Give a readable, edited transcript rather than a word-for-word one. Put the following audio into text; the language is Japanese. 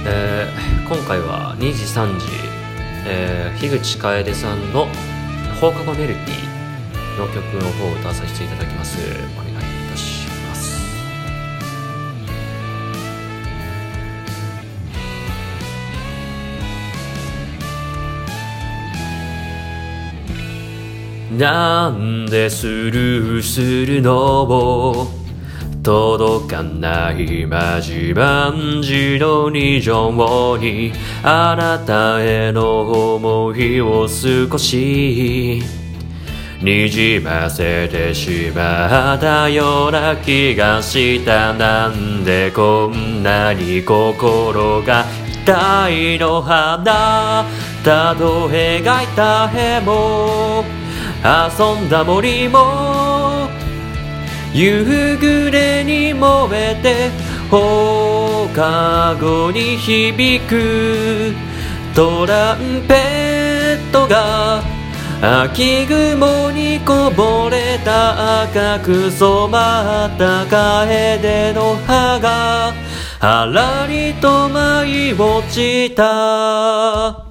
今回は2時3時、樋口楓さんの放課後メルティの曲の方を歌わさせていただきます。お願いいたします。なんでスルーするの？届かないまじまんじの二乗にあなたへの思いを少しにじませてしまったような気がした。なんでこんなに心が痛いの？あなたと描いた絵も遊んだ森も夕暮れに燃えて放課後に響くトランペットが秋雲にこぼれた赤く染まった楓の葉がはらりと舞い落ちた。